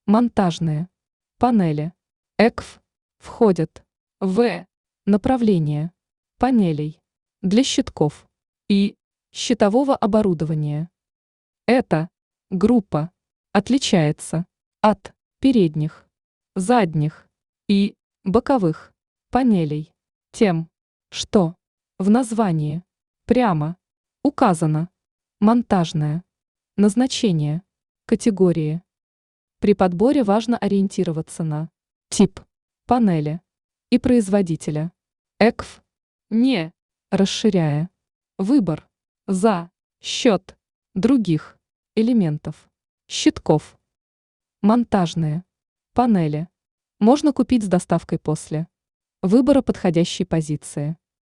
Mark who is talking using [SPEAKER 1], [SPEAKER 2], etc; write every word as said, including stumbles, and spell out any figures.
[SPEAKER 1] Монтажные панели и кей эф входят в направление панелей для щитков и щитового оборудования. Эта группа отличается от передних, задних и боковых панелей тем, что в названии прямо указано монтажное назначение категории. При подборе важно ориентироваться на тип панели и производителя и кей эф, не расширяя выбор за счет других элементов щитков. Монтажные панели можно купить с доставкой после выбора подходящей позиции.